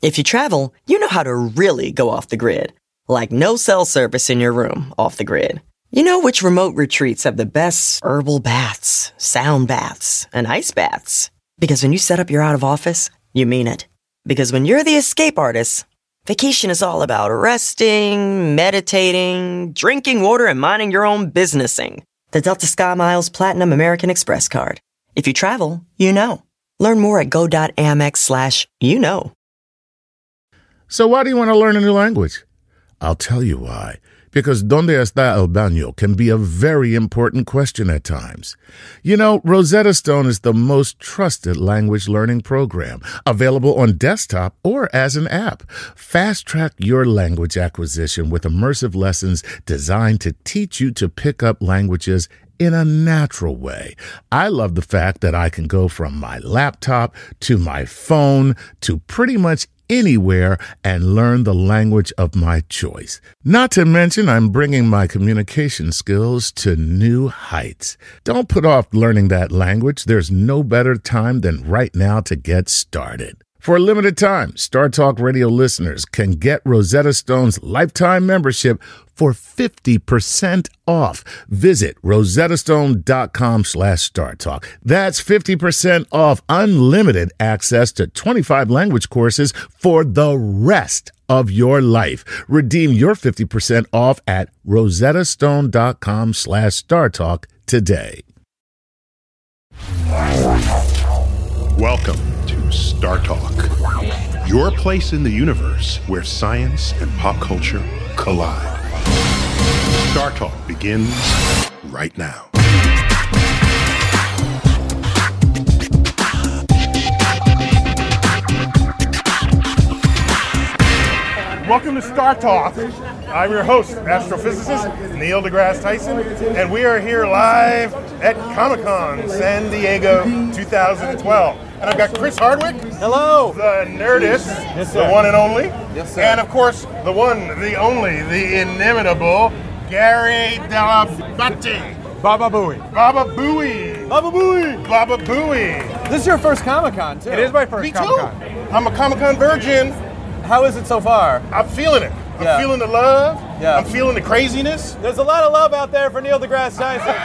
If you travel, you know how to really go off the grid. Like no cell service in your room, off the grid. You know which remote retreats have the best herbal baths, sound baths, and ice baths. Because when you set up your out of office, you mean it. Because when you're the escape artist, vacation is all about resting, meditating, drinking water, and minding your own businessing. The Delta SkyMiles Platinum American Express card. If you travel, you know. Learn more at go.amex/you-know. So why do you want to learn a new language? I'll tell you why. Because ¿Dónde está el baño? Can be a very important question at times. You know, Rosetta Stone is the most trusted language learning program, available on desktop or as an app. Fast-track your language acquisition with immersive lessons designed to teach you to pick up languages in a natural way. I love the fact that I can go from my laptop to my phone to pretty much anywhere and learn the language of my choice. Not to mention, I'm bringing my communication skills to new heights. Don't put off learning that language. There's no better time than right now to get started. For a limited time, Star Talk Radio listeners can get Rosetta Stone's lifetime membership for 50% off. Visit rosettastone.com/StarTalk. That's 50% off unlimited access to 25 language courses for the rest of your life. Redeem your 50% off at rosettastone.com/StarTalk today. Welcome to Star Talk, your place in the universe where science and pop culture collide. Star Talk begins right now. Welcome to Star Talk. I'm your host, astrophysicist Neil deGrasse Tyson, and we are here live at Comic-Con San Diego 2012. And I've got Chris Hardwick. Hello. The Nerdist. Yes, sir. The one and only. Yes, sir. And of course, the one, the only, the inimitable Gary Dell'Abate. Baba Booey. Baba Booey. Baba Booey. Baba Booey. This is your first Comic-Con, too. It is my first Me Comic-Con. too. I'm a Comic-Con virgin. How is it so far? I'm feeling it. I'm Yeah. feeling the love. Yeah. I'm feeling the craziness. There's a lot of love out there for Neil deGrasse Tyson.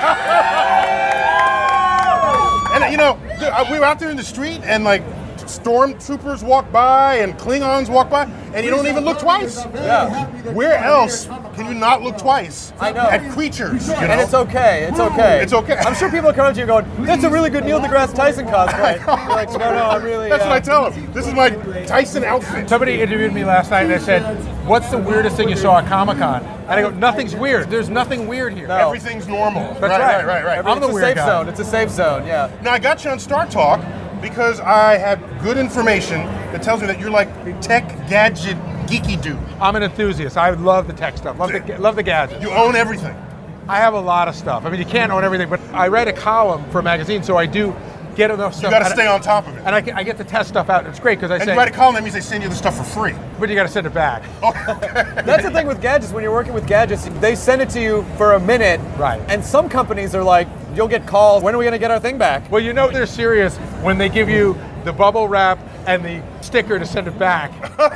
And you know, we were out there in the street and like stormtroopers walk by and Klingons walk by and you don't even look twice. Yeah. Where else can you not look twice? I know. At creatures, you know? And it's okay. It's okay. It's okay. I'm sure people are coming to you going, that's a really good Neil deGrasse Tyson cosplay. You're like, no, I'm really... That's what I tell them. This is my Tyson outfit. Somebody interviewed me last night and they said, what's the weirdest thing you saw at Comic-Con? And I go, nothing's weird. There's nothing weird here. No. Everything's normal. That's right. Right. I'm the It's a weird safe guy. zone. It's a safe zone, yeah. Now I got you on Star Talk because I have good information that tells me that you're like a tech gadget geeky dude. I'm an enthusiast. I love the tech stuff. Love the gadgets. You own everything. I have a lot of stuff. I mean, you can't own everything, but I write a column for a magazine, so I do get enough stuff. You got to and stay on top of it. And I get to test stuff out. It's great because I And say, you write a column, that means they send you the stuff for free. but you got to send it back. That's the thing with gadgets. When you're working with gadgets, they send it to you for a minute. Right. And some companies are like, you'll get calls, when are we going to get our thing back? Well, you know they're serious when they give you the bubble wrap and the sticker to send it back.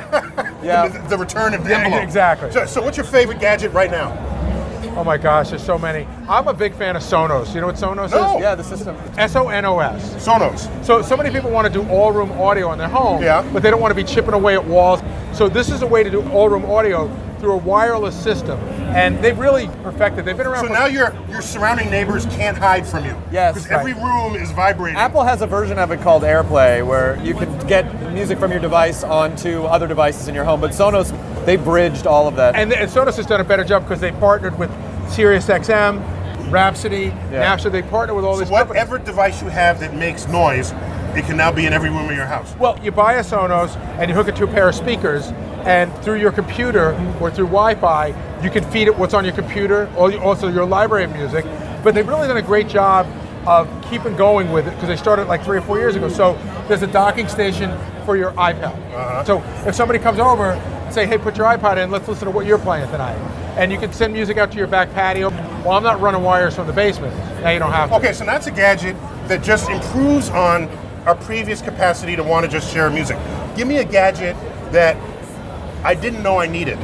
Yeah. The return of the envelope. Exactly. So what's your favorite gadget right now? Oh my gosh, there's so many. I'm a big fan of Sonos. You know what Sonos No. is? Yeah, the system. Sonos. Sonos. So many people want to do all-room audio in their home, Yeah. but they don't want to be chipping away at walls. So this is a way to do all-room audio through a wireless system, and they've really perfected. They've been around. So for now your surrounding neighbors can't hide from you. Yes. Because every room is vibrating. Apple has a version of it called AirPlay where you can get music from your device onto other devices in your home, but Sonos, they bridged all of that. and Sonos has done a better job because they partnered with SiriusXM, Rhapsody, Napster. They partner with all So these companies. whatever device you have that makes noise, it can now be in every room in your house. Well, you buy a Sonos and you hook it to a pair of speakers, and through your computer or through Wi-Fi, you can feed it what's on your computer, or also your library of music. But they've really done a great job of keeping going with it because they started like 3 or 4 years ago. So there's a docking station for your iPad. So if somebody comes over, say, hey, put your iPod in, let's listen to what you're playing tonight. And you can send music out to your back patio. Well, I'm not running wires from the basement. Now you don't have to. Okay, so that's a gadget that just improves on our previous capacity to want to just share music. Give me a gadget that I didn't know I needed.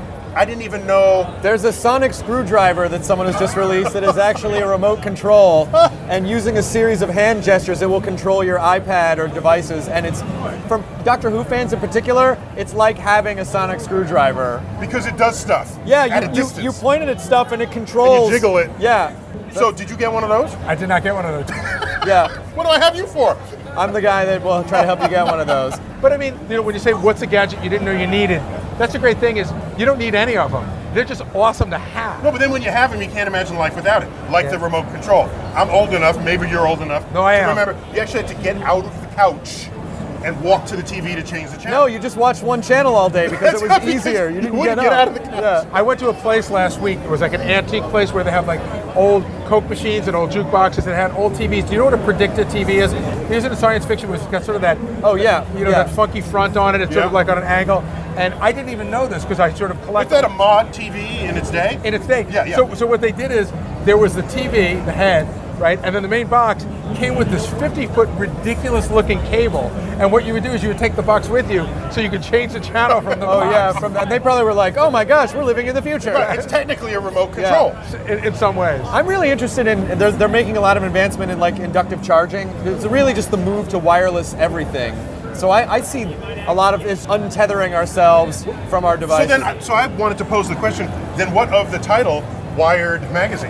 I didn't even know. There's a sonic screwdriver that someone has just released that is actually a remote control, and using a series of hand gestures, it will control your iPad or devices. And it's, from Doctor Who fans in particular, it's like having a sonic screwdriver. Because it does stuff. Yeah, at a distance. you point it at stuff and it controls. And you jiggle it. Yeah. So did you get one of those? I did not get one of those. Yeah. What do I have you for? I'm the guy that will try to help you get one of those. But I mean, when you say what's a gadget you didn't know you needed, that's the great thing is you don't need any of them. They're just awesome to have. No, but then when you have them, you can't imagine life without it. Like the remote control. I'm old enough, maybe you're old enough. No, I to am. Remember, you actually had to get out of the couch and walk to the TV to change the channel. No, you just watched one channel all day because it was easier. You didn't wouldn't get get up. out of the couch. Yeah. I went to a place last week. It was like an antique place where they have like old Coke machines and old jukeboxes that had old TVs. Do you know what a predictor TV is? Here's in science fiction was got sort of that. Oh yeah. That funky front on it. It's sort of Yeah. like on an angle. And I didn't even know this because I sort of Was collected. that a mod TV in its day? in its day. Yeah, yeah. So what they did is there was the TV, the head, right, and then the main box came with this 50-foot ridiculous-looking cable. And what you would do is you would take the box with you, so you could change the channel from the box. Oh yeah. From that, they probably were like, "Oh my gosh, we're living in the future." Right, it's technically a remote control. In some ways. I'm really interested in. They're making a lot of advancement in like inductive charging. It's really just the move to wireless everything. So I see a lot of this untethering ourselves from our devices. So I wanted to pose the question, then what of the title, Wired Magazine?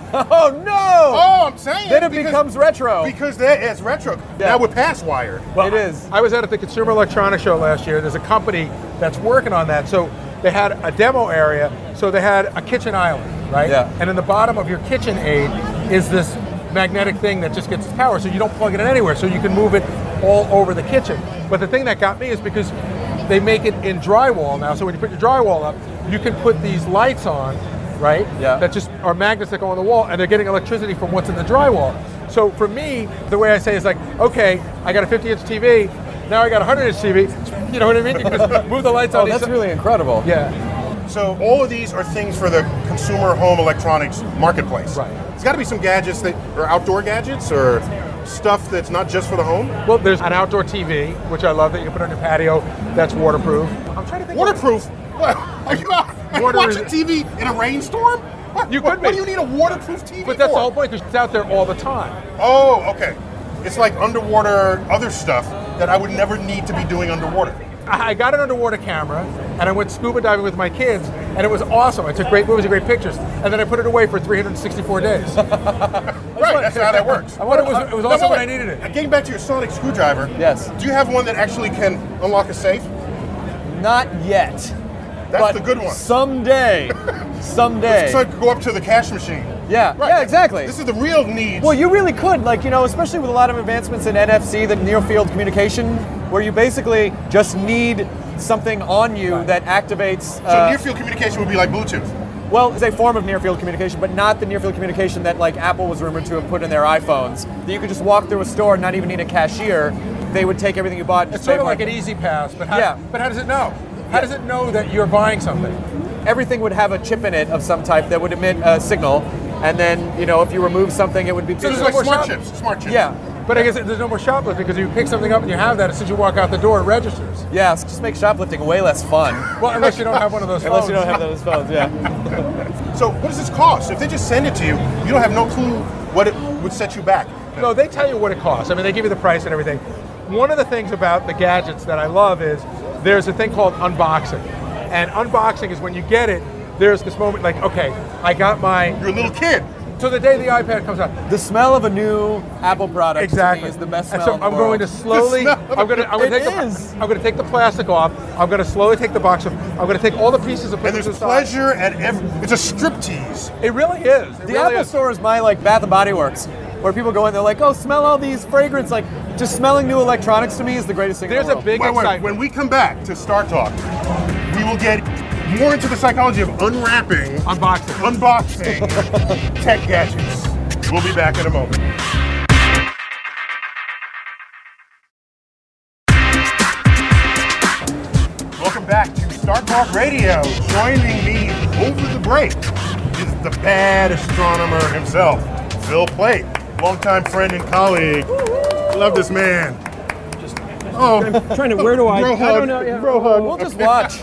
Oh no! Oh, I'm saying. Then it becomes retro. Because it's retro. Yeah. Now we're past Wired. It is. I was at the Consumer Electronics Show last year. There's a company that's working on that. So they had a demo area. So they had a kitchen island, right? Yeah. And in the bottom of your kitchen aid is this magnetic thing that just gets power. So you don't plug it in anywhere. So you can move it all over the kitchen. But the thing that got me is because they make it in drywall now. So when you put your drywall up, you can put these lights on, right? Yeah. That just are magnets that go on the wall, and they're getting electricity from what's in the drywall. So for me, the way I say is like, okay, I got a 50-inch TV, now I got a 100-inch TV. You know what I mean? You can just move the lights on. Oh, that's really incredible. Yeah. So all of these are things for the consumer home electronics marketplace. Right. There's got to be some gadgets that are outdoor gadgets or stuff that's not just for the home. Well, there's an outdoor TV, which I love that you can put on your patio. That's waterproof. I'm trying to think. Waterproof? What? Are you Water watching is- TV in a rainstorm? You could What be. do you need a waterproof TV But that's for? the whole point, because it's out there all the time. Oh, okay. It's like underwater other stuff that I would never need to be doing underwater. I got an underwater camera, and I went scuba diving with my kids, and it was awesome. I took great movies and great pictures, and then I put it away for 364 days. Right, that's how that works. I wonder it was awesome when I needed it. Getting back to your sonic screwdriver. Yes. Do you have one that actually can unlock a safe? Not yet. That's but the good one. Someday. Someday. So I could go up to the cash machine. Yeah. Right. Yeah. Exactly. This is the real need. Well, you really could, like, especially with a lot of advancements in NFC, the near field communication, where you basically just need something on you that activates. So near field communication would be like Bluetooth. Well, it's a form of near field communication, but not the near field communication that like Apple was rumored to have put in their iPhones. That you could just walk through a store and not even need a cashier. They would take everything you bought. And It's just sort pay of like for an it. easy pass, but Yeah. how does it know? How does it know that you're buying something? Everything would have a chip in it of some type that would emit a signal, and then if you remove something, it would be. So there's no like more smart shop- chips. Smart chips. Yeah. But I guess there's no more shoplifting because you pick something up and you have that, as soon as you walk out the door, it registers. Yeah, just make shoplifting way less fun. Well, unless you don't have one of those phones. Unless you don't have those phones, yeah. So what does this cost? If they just send it to you, you don't have no clue what it would set you back. No, they tell you what it costs. I mean, they give you the price and everything. One of the things about the gadgets that I love is there's a thing called unboxing. And unboxing is when you get it, there's this moment like, okay, I got my... You're a little kid. So the day the iPad comes out, The smell of a new Apple product to exactly, me is the best smell and so in the I'm world. going to slowly. The smell I'm going to It is. I'm going to take the plastic off. I'm going to slowly take the box off. I'm going to take all the pieces and put And them there's to the side. pleasure and it's a striptease. It really is. It The really Apple is. Store is my like Bath and Body Works, where people go in, they're like, "Oh, smell all these fragrance." Like, just smelling new electronics to me is the greatest thing. There's in the a world. big Wait, excitement. when we come back to Star Talk, we will get more into the psychology of unwrapping, unboxing tech gadgets. We'll be back in a moment. Welcome back to Star Talk Radio. Joining me over the break is the bad astronomer himself, Phil Plait, longtime friend and colleague. Love this man. Oh, I'm trying to, where do I? Bro I hug. don't know. Yeah. Bro hug. We'll just watch.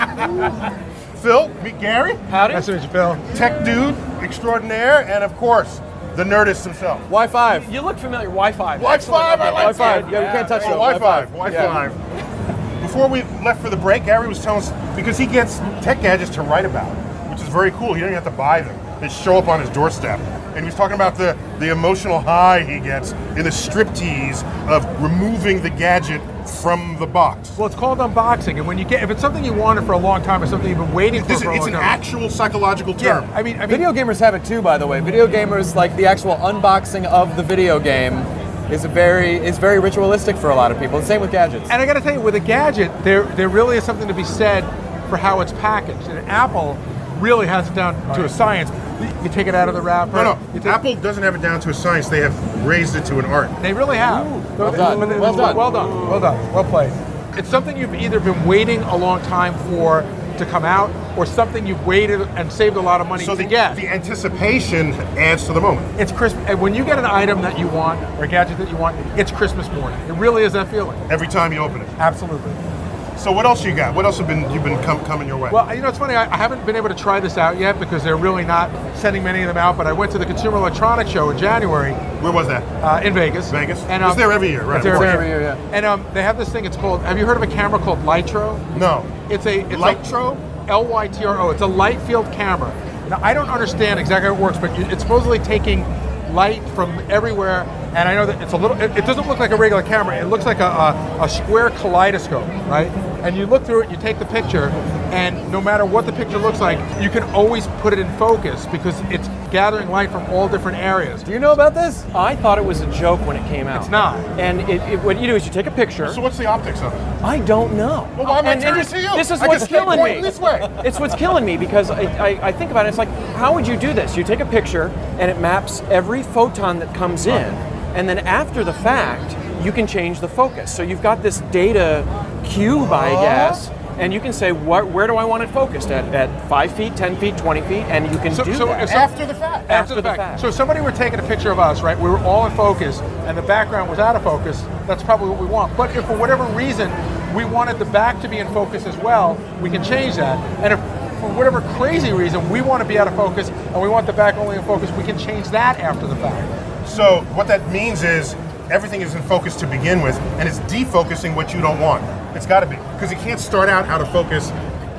Phil, meet Gary, Howdy. Nice to meet you, Phil. tech dude extraordinaire, and of course, the Nerdist himself. Y5. You look familiar. Wi-Fi. Wi-Fi, I like Y5. Yeah, we can't touch Oh, it. Wi-Fi. Wi-Fi. Before we left for the break, Gary was telling us, because he gets tech gadgets to write about, which is very cool. He doesn't have to buy them. They show up on his doorstep. And he was talking about the emotional high he gets in the striptease of removing the gadget from the box. Well, it's called unboxing, and when you get, if it's something you wanted for a long time or something you've been waiting for It's a long an time. actual psychological term. Yeah, I mean, Video gamers have it too, by the way. Video gamers, like the actual unboxing of the video game, is very ritualistic for a lot of people. The same with gadgets. and I got to tell you, with a gadget, there really is something to be said for how it's packaged. And Apple really has it down to a science. You take it out of the wrapper. No, you take- Apple doesn't have it down to a science. They have raised it to an art. They really have. Well done. Well done. Well done. Well done. Well played. It's something you've either been waiting a long time for to come out, or something you've waited and saved a lot of money So to the get. anticipation adds to the moment. It's Christmas, and when you get an item that you want or a gadget that you want, it's Christmas morning. It really is that feeling. Every time you open it. Absolutely. So what else you got? What else you've been coming your way? Well, you know, it's funny. I haven't been able to try this out yet because they're really not sending many of them out. But I went to the Consumer Electronics Show in January Where was that? in Vegas. Vegas? And, It's there every year, right? It's there It's every every year. year, yeah. And they have this thing. It's called. Have you heard of a camera called Lytro? No. It's Lytro? Lytro. It's a light field camera. Now I don't understand exactly how it works, but it's supposedly taking light from everywhere. And I know that it's a little. It doesn't look like a regular camera. It looks like a square kaleidoscope, right? And you look through it, you take the picture, and no matter what the picture looks like, you can always put it in focus because it's gathering light from all different areas. Do you know about this? I thought it was a joke when it came out. It's not. And what you do is you take a picture. So what's the optics of it? I don't know. Well, why am I And turning this, to you? this is I what's just keep killing pointing me. this way. It's what's killing me because I think about it. It's like, how would you do this? You take a picture and it maps every photon that comes in, and then after the fact, you can change the focus. So you've got this data cube, I guess, and you can say, where do I want it focused? At 5 feet, 10 feet, 20 feet, and you can do that. if After the fact. After the fact. So if somebody were taking a picture of us, right? We were all in focus, and the background was out of focus. That's probably what we want. But if for whatever reason we wanted the back to be in focus as well, we can change that. And if for whatever crazy reason we want to be out of focus and we want the back only in focus, we can change that after the fact. So what that means is everything is in focus to begin with, and it's defocusing what you don't want. It's got to be, because it can't start out out of focus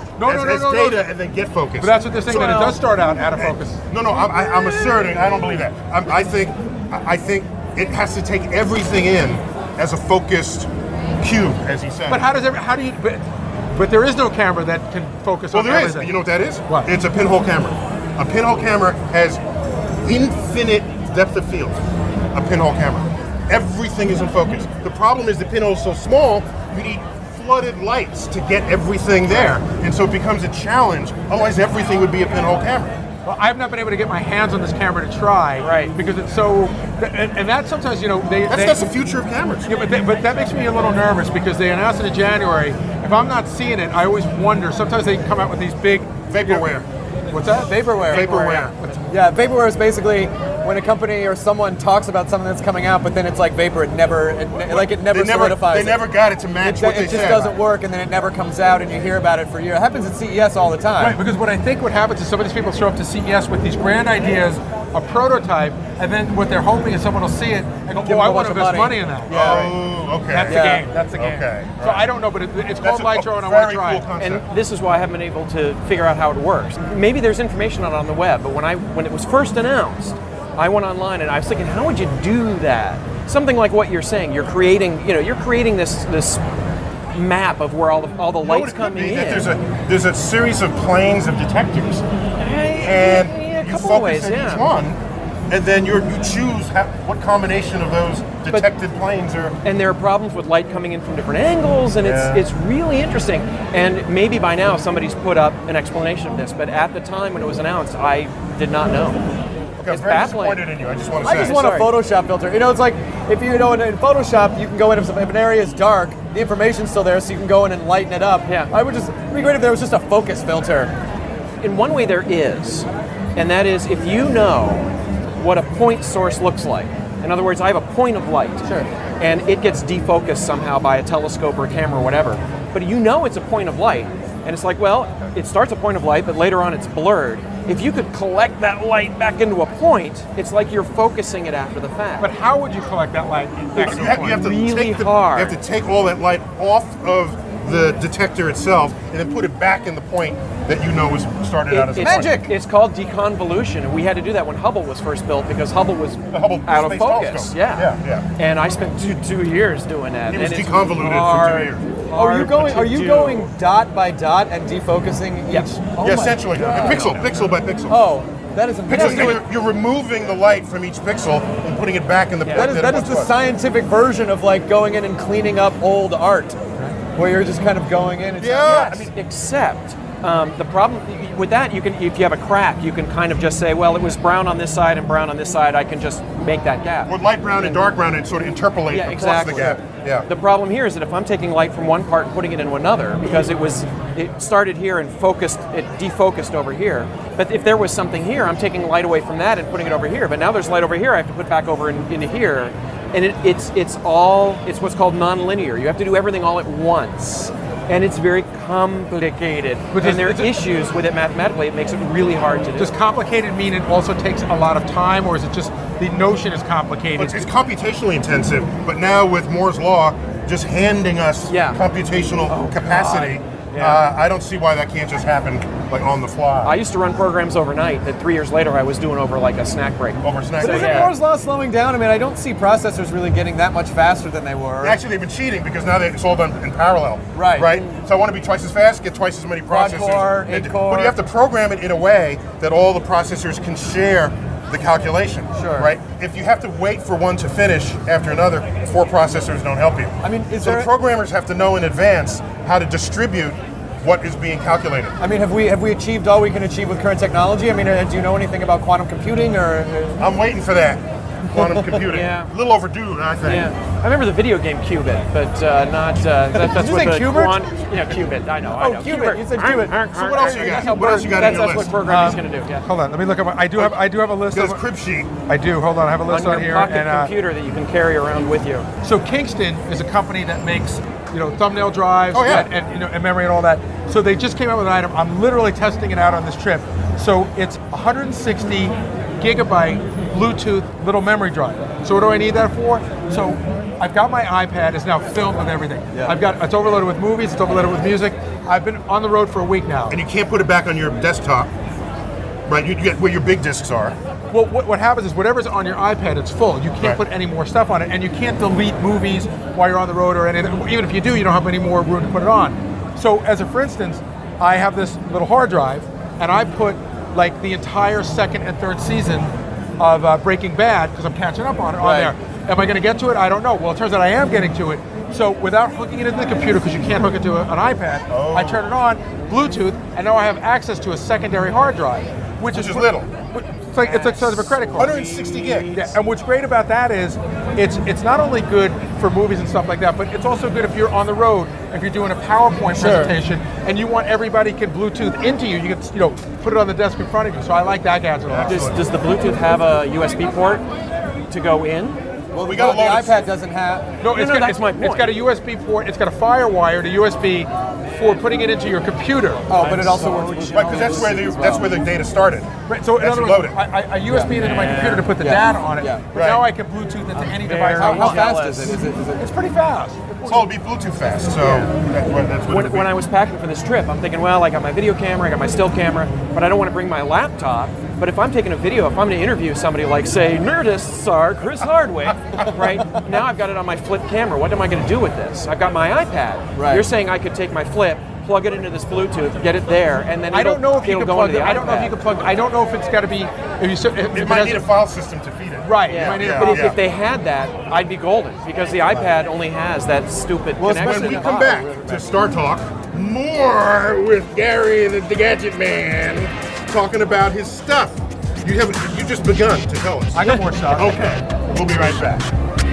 as data and then get focused. But that's what they're saying, that it does start out out of focus. No, I'm asserting. I don't believe that. I think it has to take everything in as a focused cube, as he said. But how do you? But there is no camera that can focus Well, on there is. everything. You know what that is? What? It's a pinhole camera. A pinhole camera has infinite depth of field. A pinhole camera. Everything is in focus. The problem is the pinhole is so small, you need flooded lights to get everything there. And so it becomes a challenge. Otherwise, everything would be a pinhole camera. Well, I've not been able to get my hands on this camera to try, Right. Because it's so, and that sometimes, you know, That's the future of cameras. Yeah, but that makes me a little nervous because they announced it in January. If I'm not seeing it, I always wonder. Sometimes they come out with these big Vaporware. What's that? Vaporware. Vaporware. Yeah, vaporware is basically when a company or someone talks about something that's coming out, but then it's like vapor. It never solidifies. They never got it to match what they It just said. doesn't work, and then it never comes out, and you hear about it for years. It happens at CES all the time. Right, because what I think what happens is some of these people show up to CES with these grand ideas, a prototype, and then what they're hoping is someone will see it and go, Give oh, them I a want bunch to of invest money in that. Yeah. Oh, okay. That's Yeah. the game. That's the game. Okay, So right. I don't know, but it's That's called a Lytro, and I want to try cool it. concept. And this is why I haven't been able to figure out how it works. Maybe there's information on it on the web, but when it was first announced, I went online and I was thinking, how would you do that? Something like what you're saying. You're creating this map of where all the You know what lights it could coming be? in. That there's a series of planes of detectors, and a you couple focus of ways, on yeah. each one, and then you choose what combination of those detected planes are. And there are problems with light coming in from different angles, and Yeah. it's really interesting. And maybe by now somebody's put up an explanation of this, but at the time when it was announced, I did not know. Okay, I'm It's very baffling. disappointed in you. I just want to I say. just want Sorry. a Photoshop filter. You know, it's like if you know in Photoshop, you can go in if an area is dark, the information's still there, so you can go in and lighten it up. Yeah. It'd be great if there was just a focus filter. In one way there is, and that is if you know what a point source looks like. In other words, I have a point of light. Sure. and it gets defocused somehow by a telescope or a camera or whatever. But you know it's a point of light, and it's like, well, it starts a point of light, but later on it's blurred. If you could collect that light back into a point, it's like you're focusing it after the fact. But how would you collect that light back into a point? You have to Really take hard. You have to take all that light off of the detector itself and then put it back in the point that you know was started out as a point. Magic! It's called deconvolution, and we had to do that when Hubble was first built because Hubble was Hubble out of Space focus. Telescope. Yeah. Yeah. And I spent two years doing that. It was and it's deconvoluted hard, for 2 years. Are you going? to Are you do. going dot by dot and defocusing each? Yes. Oh Yeah, my essentially, God. pixel by pixel. Oh, that is Because amazing. you're removing the light from each pixel and putting it back in the point That is it the once was. scientific version of like going in and cleaning up old art, where you're just kind of going in. And Yeah. I mean, except the problem with that, you can, if you have a crack, you can kind of just say, well, it was brown on this side and brown on this side. I can just make that gap. With light brown and dark brown and sort of interpolate Yeah, across exactly. the gap. Yeah. The problem here is that if I'm taking light from one part and putting it into another, because it started here and it defocused over here. But if there was something here, I'm taking light away from that and putting it over here. But now there's light over here, I have to put back over into here. And it's what's called nonlinear. You have to do everything all at once. And it's very complicated. And there are issues with it mathematically. It makes it really hard to do. Does complicated mean it also takes a lot of time, or is it just the notion is complicated? It's computationally intensive, but now with Moore's law just handing us computational capacity, I don't see why that can't just happen like on the fly. I used to run programs overnight that 3 years later I was doing over like a snack break. Over snack But break. isn't Moore's law slowing down? I mean, I don't see processors really getting that much faster than they were. Actually, they've been cheating because now it's all done in parallel. Right. Right? So I want to be twice as fast, get twice as many processors. Quad-core, 8-core. But you have to program it in a way that all the processors can share the calculation. Sure. Right? If you have to wait for one to finish after another, 4 processors don't help you. I mean, so the programmers have to know in advance how to distribute what is being calculated. I mean, have we achieved all we can achieve with current technology? I mean, do you know anything about quantum computing or? I'm waiting for that. Quantum computing. Yeah. A little overdue, I think. Yeah, I remember the video game Qubit, but not. That's you what say the Qubert? Qubit. I know. Oh, Qubit. You said Qubit. So what else you got? What else you got in your That's what list? programming is going to do. Yeah. Hold on, let me look up. I do have a list There's of. crib sheet. I do. Hold on, I have a list On on your here. pocket And computer that you can carry around with you. so Kingston is a company that makes thumbnail drives Oh, yeah. and memory and all that. So they just came out with an item. I'm literally testing it out on this trip. So it's 160 gigabyte Bluetooth little memory drive. So what do I need that for? So I've got my iPad. It's now filled with everything. Yeah. It's overloaded with movies. It's overloaded with music. I've been on the road for a week now. And you can't put it back on your desktop. Right? You get where your big discs are. Well, what happens is whatever's on your iPad, it's full. You can't Right. put any more stuff on it, and you can't delete movies while you're on the road or anything. Even if you do, you don't have any more room to put it on. So, for instance, I have this little hard drive, and I put like the entire second and third season of Breaking Bad because I'm catching up on it on there. Am I going to get to it? I don't know. Well, it turns out I am getting to it. So without hooking it into the computer, because you can't hook it to an iPad, I turn it on, Bluetooth, and now I have access to a secondary hard drive, which is little. It's like size of a credit card. 160 gigs. Yeah, and what's great about that is it's not only good for movies and stuff like that, but it's also good if you're on the road, if you're doing a PowerPoint presentation, and you want everybody can Bluetooth into you. You can put it on the desk in front of you. So I like that gadget a lot. Does the Bluetooth have a USB port to go in? Well, We got a the lot of- iPad doesn't have. No, No, that's my point. It's got a USB port. It's got a FireWire to USB for putting it into your computer. Oh, but it also works with Right, because that's where the data started. Right, so in That's other loaded. words, I USB it into my computer to put the data on it. Yeah. But now I can Bluetooth it to any device I very How want. fast is it? Is it? It's pretty fast. Well, it'd be Bluetooth fast, so that's what it would be. When I was packing for this trip, I'm thinking, well, I got my video camera, I got my still camera, but I don't want to bring my laptop. But if I'm taking a video, if I'm going to interview somebody like, say, Nerdist star Chris Hardwick, right? Now I've got it on my flip camera. What am I going to do with this? I've got my iPad. Right. You're saying I could take my flip, plug it into this Bluetooth, get it there, and then I don't know if you it'll can go plug into it. the I don't know if iPad. you can plug. I don't know if it's got to be. It might need a file system to feed it. Right. Yeah. You might need a But file. if they had that, I'd be golden because the iPad only has that stupid connection. When we come back to Star Talk, more with Gary the Gadget Man talking about his stuff. You just begun to tell us. I got more stuff. Okay, we'll be right back.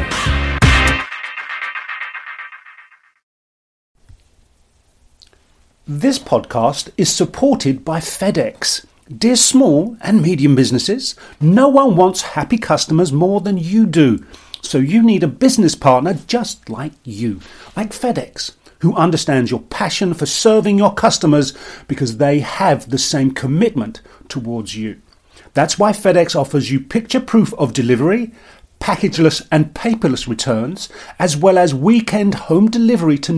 This podcast is supported by FedEx. Dear small and medium businesses, no one wants happy customers more than you do. So you need a business partner just like you, like FedEx, who understands your passion for serving your customers because they have the same commitment towards you. That's why FedEx offers you picture proof of delivery, packageless and paperless returns, as well as weekend home delivery to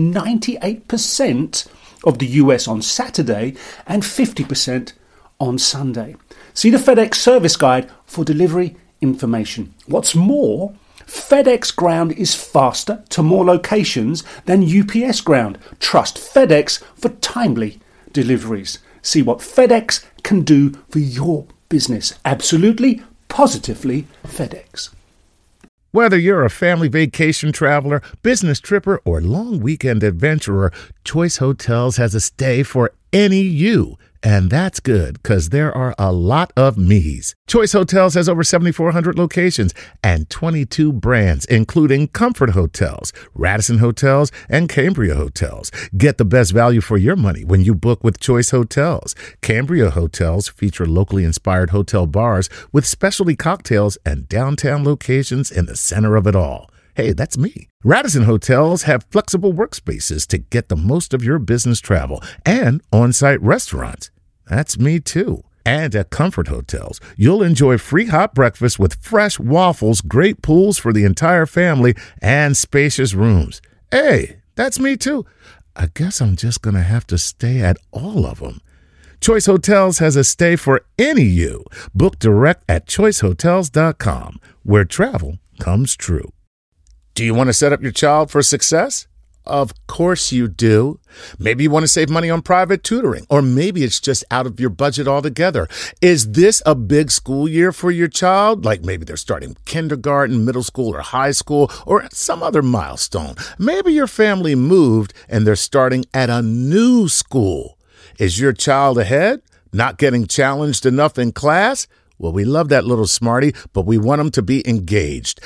98% of the US on Saturday and 50% on Sunday. See the FedEx service guide for delivery information. What's more, FedEx Ground is faster to more locations than UPS Ground. Trust FedEx for timely deliveries. See what FedEx can do for your business. Absolutely, positively FedEx. Whether you're a family vacation traveler, business tripper, or long weekend adventurer, Choice Hotels has a stay for any you. And that's good, because there are a lot of me's. Choice Hotels has over 7,400 locations and 22 brands, including Comfort Hotels, Radisson Hotels, and Cambria Hotels. Get the best value for your money when you book with Choice Hotels. Cambria Hotels feature locally inspired hotel bars with specialty cocktails and downtown locations in the center of it all. Hey, that's me. Radisson Hotels have flexible workspaces to get the most of your business travel and on-site restaurants. That's me too. And at Comfort Hotels, you'll enjoy free hot breakfast with fresh waffles, great pools for the entire family, and spacious rooms. Hey, that's me too. I guess I'm just going to have to stay at all of them. Choice Hotels has a stay for any you. Book direct at choicehotels.com, where travel comes true. Do you want to set up your child for success? Of course you do. Maybe you want to save money on private tutoring, or maybe it's just out of your budget altogether. Is this a big school year for your child? Like maybe they're starting kindergarten, middle school, or high school, or some other milestone. Maybe your family moved and they're starting at a new school. Is your child ahead? Not getting challenged enough in class? Well, we love that little smarty, but we want them to be engaged.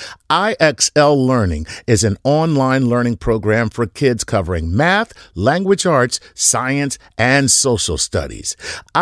IXL Learning is an online learning program for kids covering math, language arts, science, and social studies.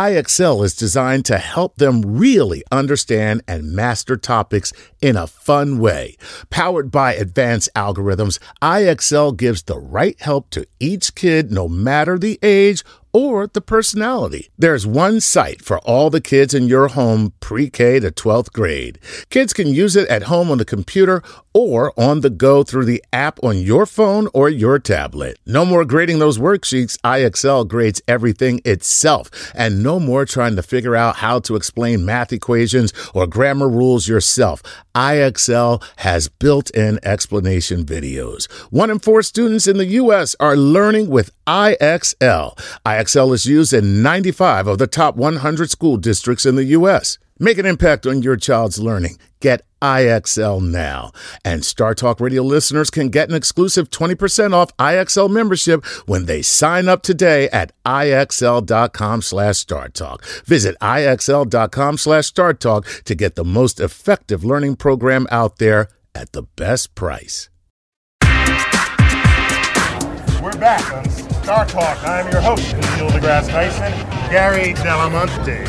IXL is designed to help them really understand and master topics in a fun way. Powered by advanced algorithms, IXL gives the right help to each kid, no matter the age or the personality. There's one site for all the kids in your home, pre-K to 12th grade. Kids can use it at home on the computer or on the go through the app on your phone or your tablet. No more grading those worksheets. IXL grades everything itself. And no more trying to figure out how to explain math equations or grammar rules yourself. IXL has built-in explanation videos. 1 in 4 students in the U.S. are learning with IXL. IXL is used in 95 of the top 100 school districts in the U.S. Make an impact on your child's learning. Get IXL now. And Star Talk Radio listeners can get an exclusive 20% off IXL membership when they sign up today at IXL.com/StarTalk. Visit IXL.com/StarTalk to get the most effective learning program out there at the best price. We're back on Star Talk. I'm your host, Neil deGrasse Tyson, Gary Dell'Abate.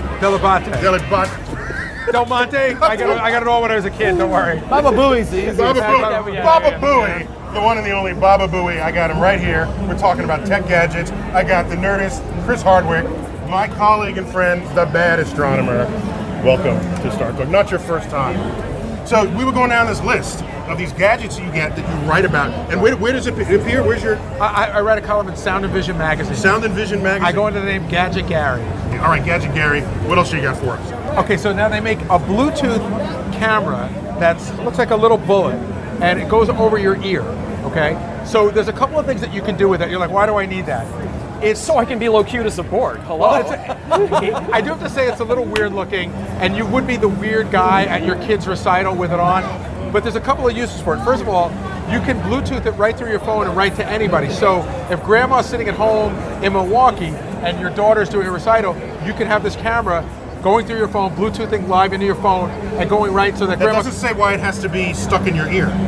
Del Monte? I got it all when I was a kid, don't worry. Baba Booey's the easiest. Baba Booey, the one and the only Baba Booey. I got him right here. We're talking about tech gadgets. I got the nerdist, Chris Hardwick, my colleague and friend, the bad astronomer. Welcome to Star Talk. Not your first time. So we were going down this list of these gadgets you get that you write about. And where does it appear? Where's your... I write a column in Sound and Vision magazine. Sound and Vision magazine? I go under the name Gadget Gary. All right, Gadget Gary. What else you got for us? Okay, so now they make a Bluetooth camera that looks like a little bullet, and it goes over your ear, okay? So there's a couple of things that you can do with it. You're like, why do I need that? It's so I can be low Q to support. Hello. Well, I do have to say it's a little weird looking, and you would be the weird guy at your kid's recital with it on, but there's a couple of uses for it. First of all, you can Bluetooth it right through your phone and right to anybody. So if grandma's sitting at home in Milwaukee and your daughter's doing a recital, you can have this camera going through your phone, Bluetoothing live into your phone, and going right so that grandma... That doesn't say why it has to be stuck in your ear.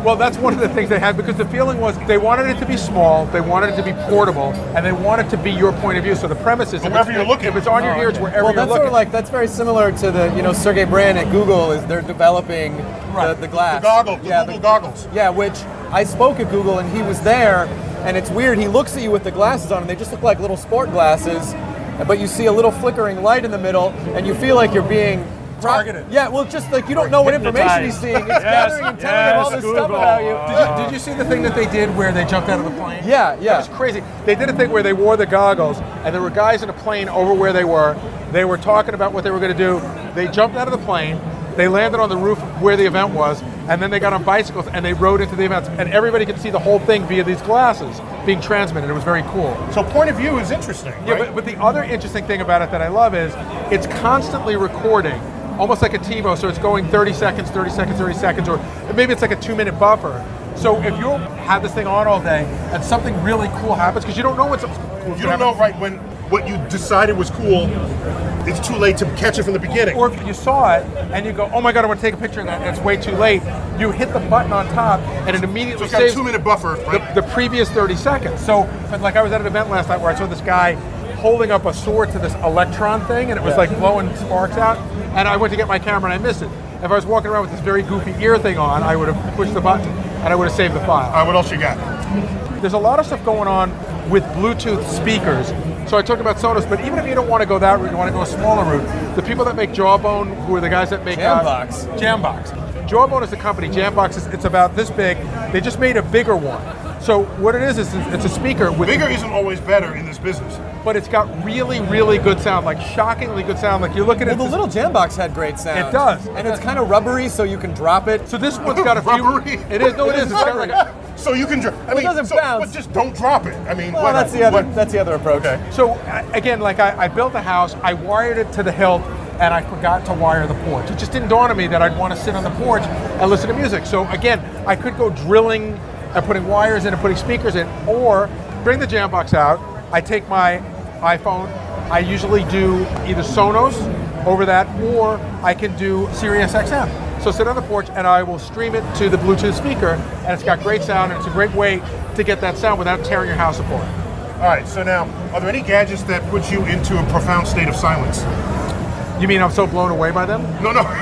Well, that's one of the things they had, because the feeling was they wanted it to be small, they wanted it to be portable, and they wanted it to be your point of view. So the premise is wherever you're looking. If it's on your ear, it's wherever Well, you're that's looking. sort of like, that's very similar to the, Sergey Brin at Google, is they're developing the glass. The goggles, the Google goggles. Yeah, which I spoke at Google and he was there, and it's weird, he looks at you with the glasses on and they just look like little sport glasses, but you see a little flickering light in the middle and you feel like you're being targeted. Yeah, well, just like you don't know what information he's seeing. It's gathering and telling him all this stuff about you. Did you see the thing that they did where they jumped out of the plane? Yeah. It was crazy. They did a thing where they wore the goggles, and there were guys in a plane over where they were. They were talking about what they were going to do. They jumped out of the plane. They landed on the roof where the event was, and then they got on bicycles and they rode into the events. And everybody could see the whole thing via these glasses being transmitted. It was very cool. So point of view is interesting, Yeah, right? but the other interesting thing about it that I love is it's constantly recording, almost like a TiVo, so it's going 30 seconds, 30 seconds, 30 seconds, or maybe it's like a 2-minute buffer. So if you have this thing on all day and something really cool happens, because you don't know what's cool. You don't know right when what you decided was cool, it's too late to catch it from the beginning. Or if you saw it and you go, oh my God, I want to take a picture of that, and it's way too late, you hit the button on top and it immediately So it's got a saves 2-minute buffer, right? the previous 30 seconds. So, like I was at an event last night where I saw this guy holding up a sword to this electron thing, and it was like blowing sparks out, and I went to get my camera and I missed it. If I was walking around with this very goofy ear thing on, I would have pushed the button and I would have saved the file. What else you got? There's a lot of stuff going on with Bluetooth speakers. So I talked about Sonos, but even if you don't want to go that route, you want to go a smaller route, the people that make Jawbone, who are the guys that make Jambox. Jambox. Jawbone is the company. Jambox it's about this big. They just made a bigger one. So what it is it's a speaker with Bigger isn't always better in this business. but it's got really, really good sound, like shockingly good sound. Like you're looking at Well, the little Jambox had great sound. It does. And it's kind of rubbery, so you can drop it. So this one's got a few. Rubbery? It is. No, it is. It's got like a, So you can drop. I mean, doesn't so, bounce. but just don't drop it. I mean, Well, that's the other approach. Okay. So again, like I built a house, I wired it to the hilt, and I forgot to wire the porch. It just didn't dawn on me that I'd want to sit on the porch and listen to music. So again, I could go drilling and putting wires in and putting speakers in, or bring the Jambox out. I take my iPhone. I usually do either Sonos over that, or I can do Sirius XM. So sit on the porch and I will stream it to the Bluetooth speaker, and it's got great sound, and it's a great way to get that sound without tearing your house apart. All right. So now, are there any gadgets that put you into a profound state of silence? You mean I'm so blown away by them? No, no.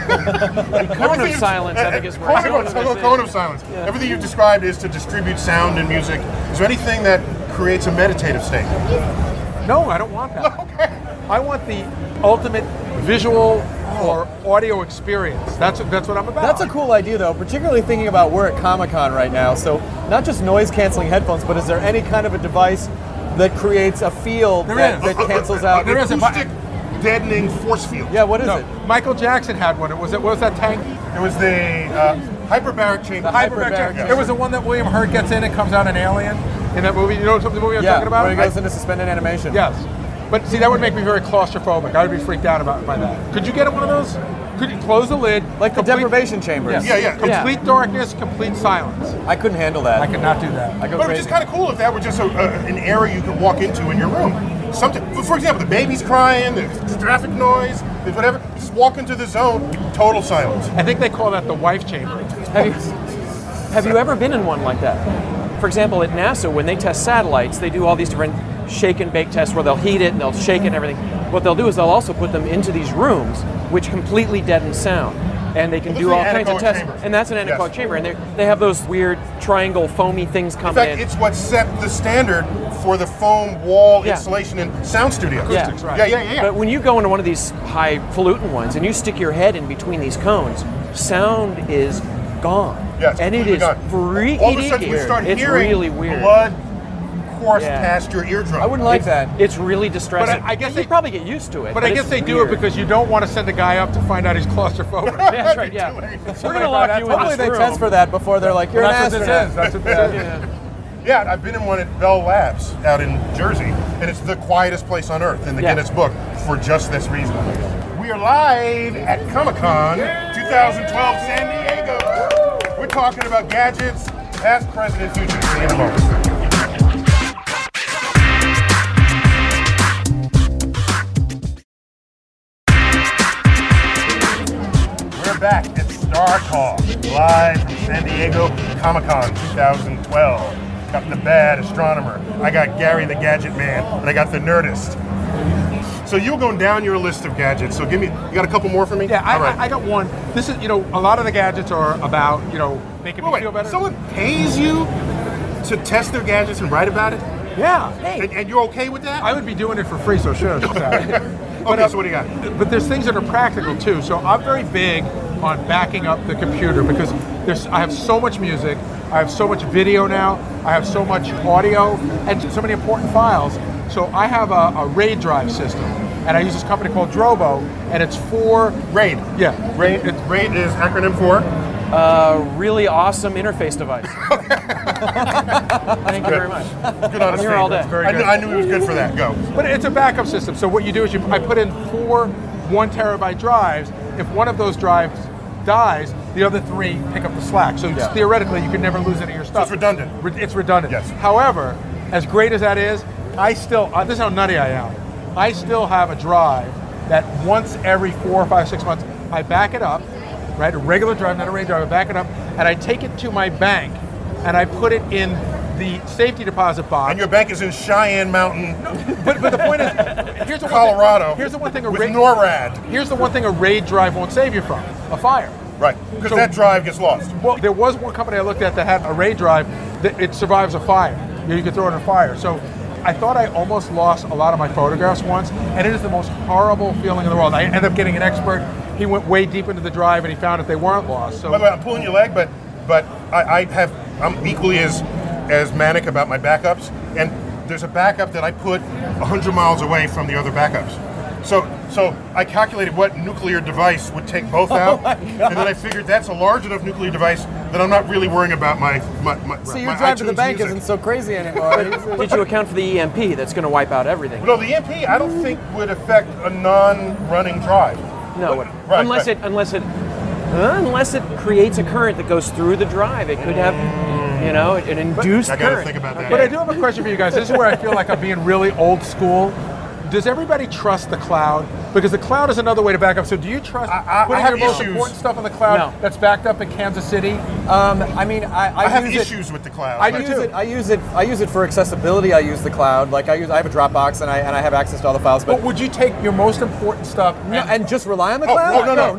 Cone of silence, I think is where I'm going with this. Cone of silence. Yeah. Everything you've described is to distribute sound and music. Is there anything that creates a meditative state? No, I don't want that. Okay. I want the ultimate visual or audio experience. That's what I'm about. That's a cool idea, though, particularly thinking about we're at Comic-Con right now. So not just noise-canceling headphones, but is there any kind of a device that creates a field that cancels out? There is. Acoustic deadening force field. Yeah, what is No, it? Michael Jackson had one. What was that tank? It was the hyperbaric chamber. hyperbaric It was the one that William Hurt gets in and comes out an alien in that movie. You know the movie I'm talking about? where he goes into suspended animation. Yes. But see, that would make me very claustrophobic. I would be freaked out by that. Could you get one of those? Could you close the lid? Like the deprivation chambers. Yeah. Complete darkness, complete silence. I couldn't handle that. I could not do that. I go But crazy. it's just kind of cool if that were just an area you could walk into in your room. Something, for example, the baby's crying, there's traffic noise, there's whatever. Just walk into the zone, total silence. I think they call that the wife chamber. Have you ever been in one like that? For example, at NASA, when they test satellites, they do all these different shake and bake tests where they'll heat it and they'll shake it and everything. What they'll do is they'll also put them into these rooms which completely deaden sound. And they can Well, do those all are kinds of anechoic tests. chambers. And that's an anechoic Yes. chamber. And they have those weird triangle foamy things In coming fact, it's what set the standard for the foam wall Yeah. installation in sound studios. Yeah. Acoustics, right. Yeah. But when you go into one of these highfalutin ones and you stick your head in between these cones, sound is gone. Yeah, it's and it completely is gone. freaky All of a sudden, you start It's hearing really weird. blood course Yeah. past your eardrum. I wouldn't like that. It's really distressing. But I guess you they- probably get used to it. But I guess it's they do weird. it because you don't want to send a guy up to find out he's claustrophobic. That's right. Yeah, we're gonna lock you in Hopefully this they room. test for that before they're like, you're an That's what this astronaut. is. That's what this is. Yeah. Yeah, I've been in one at Bell Labs out in Jersey, and it's the quietest place on earth in the Yeah. Guinness Book for just this reason. We are live at Comic-Con 2012 San Diego. We're talking about gadgets, past, present, and future. See you in a moment. We're back at Star Talk, live from San Diego Comic-Con 2012. Got the Bad Astronomer, I got Gary the Gadget Man, and I got the Nerdist. So you were going down your list of gadgets. So you got a couple more for me? Yeah, All right. I got one. This is, a lot of the gadgets are about, making me feel better. Someone pays you to test their gadgets and write about it? Yeah. And you're okay with that? I would be doing it for free, so sure. Okay, so what do you got? But there's things that are practical too. So I'm very big on backing up the computer because I have so much music, I have so much video now, I have so much audio, and so many important files. So I have a RAID drive system, and I use this company called Drobo, and it's for RAID. Yeah, RAID is acronym for? Really awesome interface device. Thank you very much. Good on I'm here all day. I knew it was good for that. Go. But it's a backup system. So what you do is I put in 4 1 terabyte drives. If one of those drives dies, the other 3 pick up the slack. So theoretically, you can never lose any of your stuff. So it's redundant. It's redundant. Yes. However, as great as that is, I still, this is how nutty I am, I still have a drive that once every 4 or 5, 6 months, I back it up, right? A regular drive, not a RAID drive, I back it up, and I take it to my bank, and I put it in the safety deposit box. And your bank is in Cheyenne Mountain, But the point is, here's the Colorado. Here's the one thing with NORAD. Here's the one thing a RAID drive won't save you from: a fire. Right, because that drive gets lost. Well, there was one company I looked at that had a RAID drive that it survives a fire. You could throw it in a fire. So I thought I almost lost a lot of my photographs once, and it is the most horrible feeling in the world. I ended up getting an expert. He went way deep into the drive, and he found that they weren't lost. So By the way, I'm pulling your leg, but I'm equally as manic about my backups, and there's a backup that I put 100 miles away from the other backups. So I calculated what nuclear device would take both out, and then I figured that's a large enough nuclear device that I'm not really worrying about my So your my drive to the iTunes bank music. isn't so crazy anymore. Did you account for the EMP that's going to wipe out everything? No, the EMP I don't think would affect a non-running drive. No, Right, unless it creates a current that goes through the drive. It could have, an induced I got to current. think about that. But I do have a question for you guys. This is where I feel like I'm being really old school. Does everybody trust the cloud? Because the cloud is another way to back up. So do you trust putting have your most issues. important stuff in the cloud No. that's backed up in Kansas City? I have use issues with the cloud. I use it for accessibility. I use the cloud. Like I have a Dropbox and I have access to all the files. But would you take your most important stuff and just rely on the Oh, cloud? no.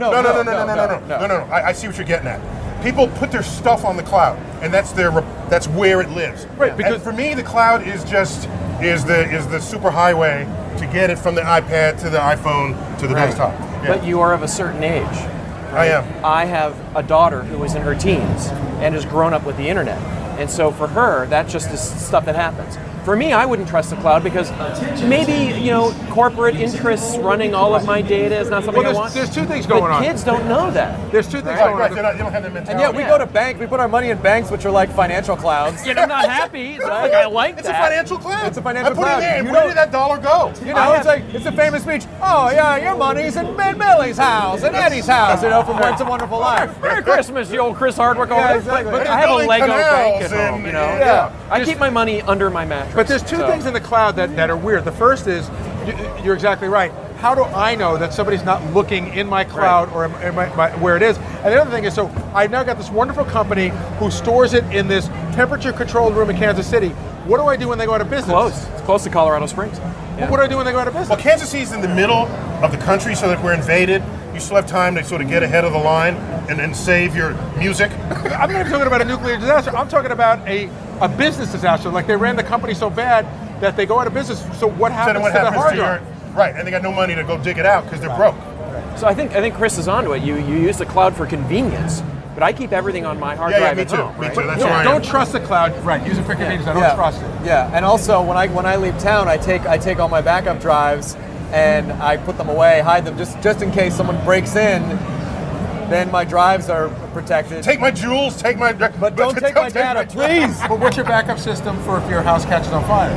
I see what you're getting at. People put their stuff on the cloud, and that's where it lives. Right, because- and for me, the cloud is the super highway to get it from the iPad to the iPhone to the desktop. Yeah. But you are of a certain age. I am. I have a daughter who is in her teens and has grown up with the internet. And so for her, that's just stuff that happens. For me, I wouldn't trust the cloud because maybe, corporate interests running all of my data is not something I want. There's 2 things going but on. kids don't know that. There's 2 things Right, going right. on. They don't have that mentality. And yet we go to bank. We put our money in banks, which are like financial clouds. Yet I'm not happy. So I like It's that. a financial cloud. It's a financial I put cloud. it in. You Where know- did that dollar go? It's a famous speech. Oh yeah, your money's in Millie's house and Eddie's house. From Once a Wonderful Life. Merry Christmas, you old Chris Hardwick over Yeah, there. exactly. But They're I have a building Lego canals bank at home, and- yeah. I keep my money under my mattress. But there's 2 so. things in the cloud that are weird. The first is, you're exactly right. How do I know that somebody's not looking in my cloud or in my where it is? And the other thing is, so I've now got this wonderful company who stores it in this temperature-controlled room in Kansas City. What do I do when they go out of business? Close. It's close to Colorado Springs. But what do I do when they go out of Well, business? Kansas City's in the middle of the country, so that we're invaded. You still have time to sort of get ahead of the line and save your music. I'm not even talking about a nuclear disaster. I'm talking about a business disaster. Like they ran the company so bad that they go out of business. So what So happens then what to the happens hard to your drive? right? And they got no money to go dig it out because they're broke. So I think Chris is onto it. You use the cloud for convenience, but I keep everything on my hard drive me at too. home. Me right? too. That's where I am. Don't trust the cloud. Right, use it for convenience. I don't trust it. Yeah, and also when I leave town, I take all my backup drives and I put them away, hide them just in case someone breaks in. Then my drives are protected. Take my jewels. Take my. But don't take my data, please. But what's your backup system for if your house catches on fire?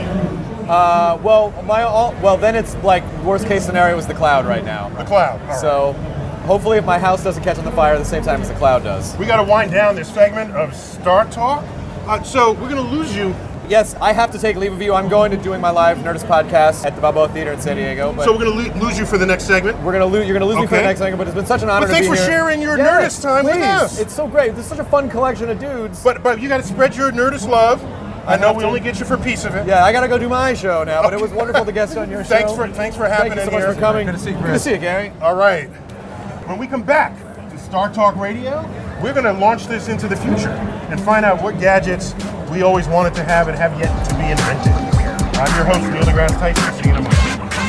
Well, then it's like worst case scenario is the cloud right now. The cloud. All right. So hopefully, if my house doesn't catch on the fire at the same time as the cloud does. We got to wind down this segment of Star Talk. So we're going to lose you Yes, I have to take leave of you. I'm going to doing my live Nerdist podcast at the Balboa Theater in San Diego. But So we're going to lose you for the next segment? you're going to lose me for the next segment, but it's been such an honor But to be thanks for here. sharing your Yes, Nerdist time with please. us. It's so great. There's such a fun collection of dudes. But you got to spread your Nerdist love. I know we only get you for a piece of it. Yeah, I got to go do my show now, but it was wonderful to guest on your show. Thanks for happening Thank you so much here. for coming. Good to see you, Chris. Good to see you, Gary. All right. When we come back to Star Talk Radio, we're going to launch this into the future and find out what gadgets we always wanted to have and have yet to be invented. I'm your host, Neil deGrasse Tyson. See you in a moment.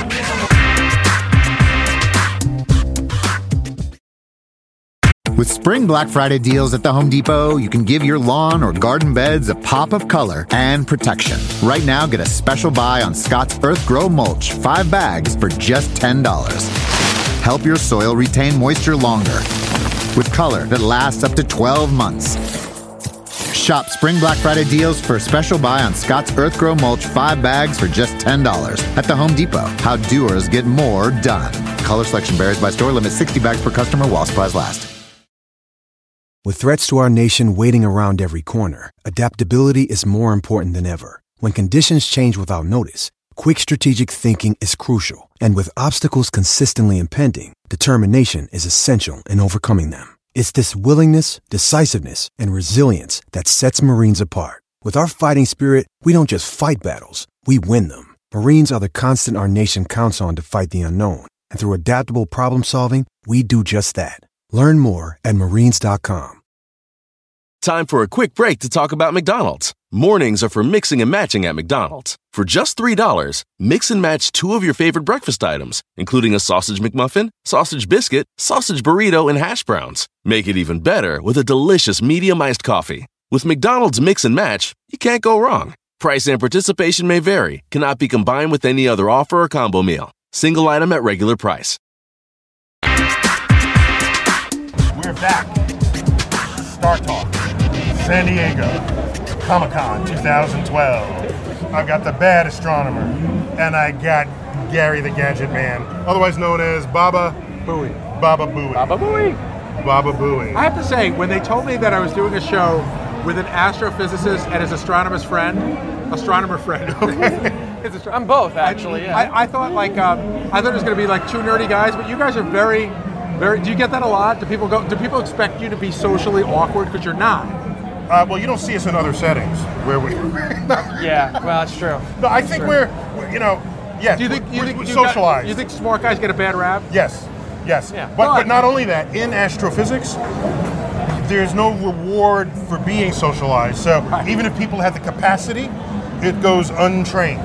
With Spring Black Friday deals at the Home Depot, you can give your lawn or garden beds a pop of color and protection. Right now, get a special buy on Scott's Earth Grow Mulch, 5 bags for just $10. Help your soil retain moisture longer with color that lasts up to 12 months. Shop Spring Black Friday deals for a special buy on Scott's Earth Grow Mulch, 5 bags for just $10 at the Home Depot. How doers get more done. Color selection varies by store. Limit 60 bags per customer while supplies last. With threats to our nation waiting around every corner, adaptability is more important than ever. When conditions change without notice, quick strategic thinking is crucial. And with obstacles consistently impending, determination is essential in overcoming them. It's this willingness, decisiveness, and resilience that sets Marines apart. With our fighting spirit, we don't just fight battles, we win them. Marines are the constant our nation counts on to fight the unknown. And through adaptable problem solving, we do just that. Learn more at marines.com. Time for a quick break to talk about McDonald's. Mornings are for mixing and matching at McDonald's. For just $3, mix and match 2 of your favorite breakfast items, including a sausage McMuffin, sausage biscuit, sausage burrito, and hash browns. Make it even better with a delicious medium iced coffee. With McDonald's Mix and Match, you can't go wrong. Price and participation may vary, cannot be combined with any other offer or combo meal. Single item at regular price. We're back. Star Talk, San Diego, Comic-Con 2012. I've got the bad astronomer, and I got Gary the Gadget Man, otherwise known as Baba Booey. Baba Booey. Baba Booey. Baba Booey. I have to say, when they told me that I was doing a show with an astrophysicist and his astronomer friend, I'm both, actually, yeah. I thought I thought it was going to be like 2 nerdy guys, but you guys are very, very. Do you get that a lot? Do people expect you to be socially awkward because you're not? Well, you don't see us in other settings where we. Yeah, well, that's true. No, I think we're yes. Do you think we socialize? You think smart guys get a bad rap? Yes. Yeah. But not only that, in astrophysics, there's no reward for being socialized. So even if people have the capacity, it goes untrained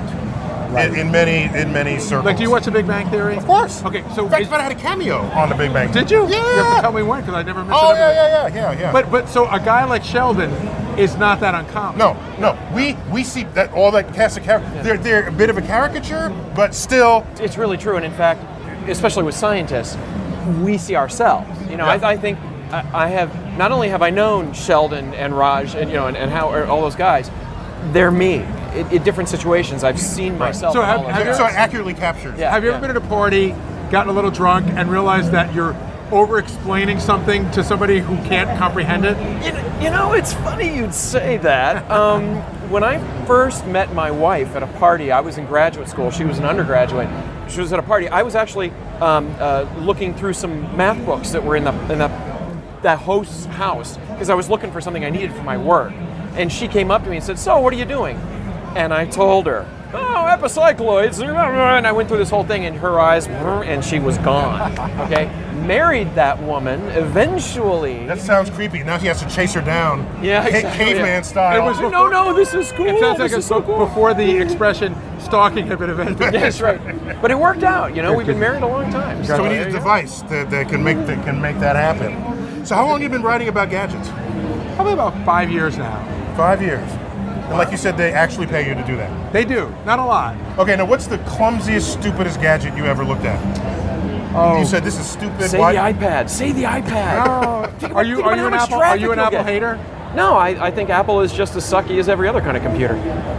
in many circles. Like, do you watch The Big Bang Theory? Of course. Okay, so in fact, I had a cameo on The Big Bang. Did you? Yeah. You have to tell me when, because I never missed it. Oh yeah. But so a guy like Sheldon is not that uncommon. No. We see that all that cast of characters. They're a bit of a caricature, but still. It's really true, and in fact, especially with scientists, we see ourselves. I think I have not only have I known Sheldon and Raj and and how all those guys, they're me in different situations. I've seen myself. So in all of them. So it accularly captures. Yeah, Have you ever been at a party, gotten a little drunk, and realized that you're over-explaining something to somebody who can't comprehend it? It's funny you'd say that. When I first met my wife at a party, I was in graduate school. She was an undergraduate. She was at a party. I was actually looking through some math books that were in that host's house because I was looking for something I needed for my work. And she came up to me and said, "So, what are you doing?" And I told her, "Oh, epicycloids." And I went through this whole thing, and her eyes, and she was gone. Okay, married that woman eventually. That sounds creepy. Now he has to chase her down. Yeah, exactly, caveman style. It was No, this is cool. It sounds like this is so cool. before the expression stalking had been invented. That's right. But it worked out. We've been married a long time. So we need a device that can make that happen. So how long have you been writing about gadgets? Probably about 5 years now. 5 years. And like you said, they actually pay you to do that. They do. Not a lot. Okay, now what's the clumsiest, stupidest gadget you ever looked at? Oh. You said this is stupid. Say Why? the iPad. Say the iPad. Are you an Apple hater? No, I think Apple is just as sucky as every other kind of computer.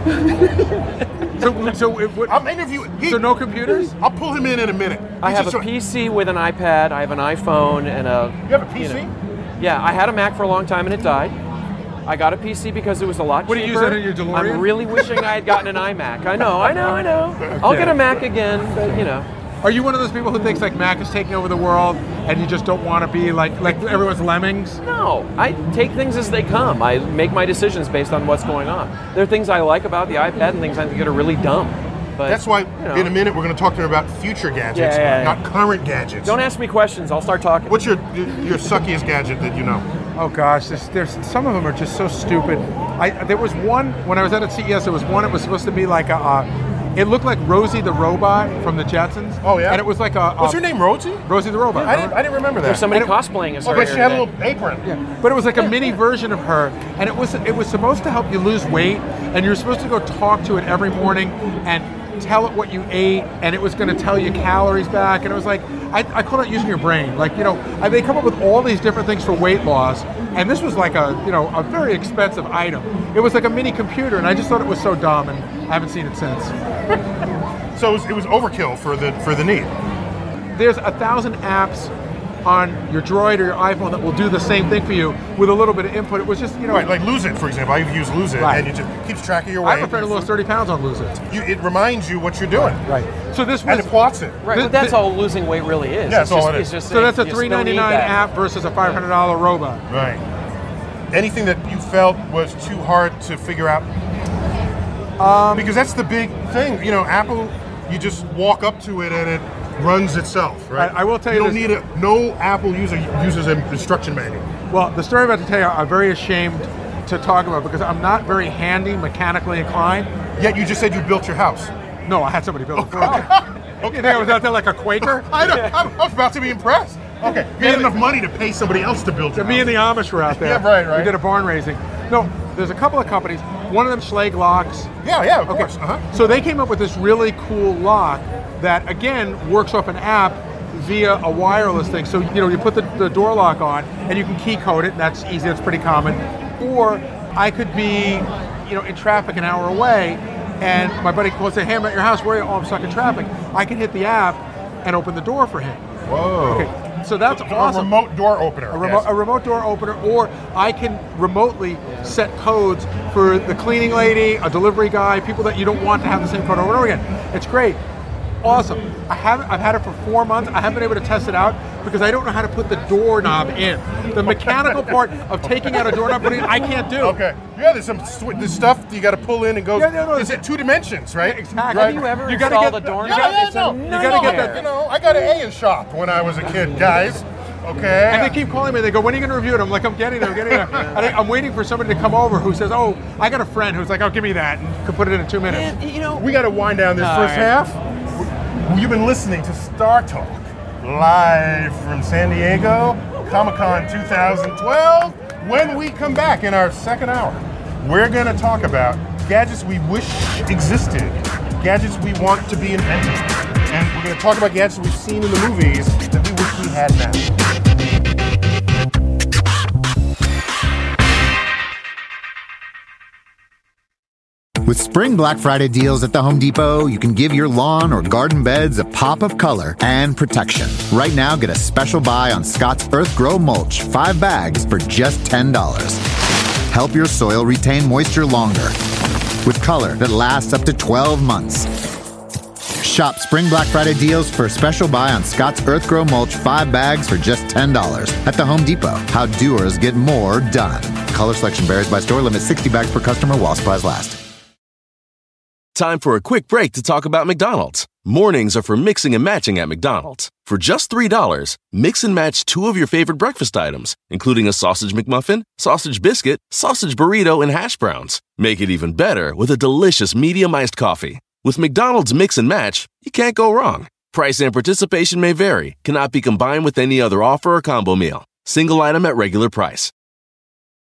So no computers? I'll pull him in a minute. I have a PC with an iPad. I have an iPhone and a. You have a PC? Yeah, I had a Mac for a long time and it died. I got a PC because it was a lot cheaper. What do you use that in your DeLorean? I'm really wishing I had gotten an iMac. I know. I'll get a Mac again, but you know. Are you one of those people who thinks like Mac is taking over the world and you just don't want to be like everyone's lemmings? No, I take things as they come. I make my decisions based on what's going on. There are things I like about the iPad and things I think that are really dumb. But that's why in a minute we're going to talk to her about future gadgets, not current gadgets. Don't ask me questions. I'll start talking. What's your suckiest gadget that you know? Oh gosh, there's some of them are just so stupid. There was one when I was out at CES. There was one. It was supposed to be like it looked like Rosie the Robot from the Jetsons. Oh yeah. And it was like What's her name? Rosie? Rosie the Robot. I didn't remember that. There's somebody cosplaying as her. Okay, she had a little apron. Yeah. But it was like a mini version of her, and it was supposed to help you lose weight, and you're supposed to go talk to it every morning and tell it what you ate, and it was going to tell you calories back, and it was like I call it using your brain. Like, you know, they come up with all these different things for weight loss, and this was like a very expensive item. It was like a mini computer, and I just thought it was so dumb, and I haven't seen it since. So it was overkill for the need. There's 1,000 apps on your Droid or your iPhone that will do the same thing for you with a little bit of input. It was just, Right, like Lose It, for example. I've used Lose It, and it just keeps track of your weight. I have a friend who lost 30 pounds on Lose It. It reminds you what you're doing. Right. So this was, and it plots it. Right, but that's all losing weight really is. Yeah, that's all it is. So that's a $3.99 app versus a $500 robot. Right. Anything that you felt was too hard to figure out? Because that's the big thing. You know, Apple, you just walk up to it and it runs itself, right? I will tell you, you don't need no Apple user uses an instruction manual. Well, the story I'm about to tell you, I'm very ashamed to talk about because I'm not very handy, mechanically inclined. Yet you just said you built your house. No, I had somebody build it for me. Okay. You think I was out there like a Quaker? I was about to be impressed. Okay, you had enough money to pay somebody else to build it. Me and the Amish were out there. Yeah, right. We did a barn raising. No, there's a couple of companies. One of them, Schlage Locks. Yeah, of course. So they came up with this really cool lock that, again, works off an app via a wireless thing. So, you put the door lock on and you can key code it. And that's easy. That's pretty common. Or I could be, in traffic an hour away and my buddy calls and say, hey, I'm at your house. Where are you? Oh, I'm stuck in traffic. I can hit the app and open the door for him. Whoa. Okay. So that's awesome. A remote door opener. A remote door opener, or I can remotely set codes for the cleaning lady, a delivery guy, people that you don't want to have the same code over and over again. It's great. Awesome. I've had it for 4 months. I haven't been able to test it out because I don't know how to put the doorknob in. The mechanical part of taking out a doorknob, I can't do. Okay. Yeah, there's some stuff you got to pull in and go. No, it's at 2 dimensions, right? Exactly. Have you ever installed a doorknob? It's a nightmare. You got to get that. I got an A in shop when I was a kid, guys. Okay. And they keep calling me. They go, when are you going to review it? I'm like, I'm getting there. I'm waiting for somebody to come over who says, oh, I got a friend who's like, oh, give me that, and can put it in 2 minutes. Man, we got to wind down this first half. You've been listening to Star Talk, live from San Diego, Comic-Con 2012. When we come back in our second hour, we're going to talk about gadgets we wish existed, gadgets we want to be invented, and we're going to talk about gadgets we've seen in the movies that we wish we had now. With Spring Black Friday deals at the Home Depot, you can give your lawn or garden beds a pop of color and protection. Right now, get a special buy on Scott's Earth Grow Mulch, 5 bags for just $10. Help your soil retain moisture longer with color that lasts up to 12 months. Shop Spring Black Friday deals for a special buy on Scott's Earth Grow Mulch, 5 bags for just $10 at the Home Depot. How doers get more done. Color selection varies by store. Limit 60 bags per customer while supplies last. Time for a quick break to talk about McDonald's. Mornings are for mixing and matching at McDonald's. For just $3, mix and match 2 of your favorite breakfast items, including a sausage McMuffin, sausage biscuit, sausage burrito, and hash browns. Make it even better with a delicious medium iced coffee. With McDonald's Mix and Match, you can't go wrong. Price and participation may vary, cannot be combined with any other offer or combo meal. Single item at regular price.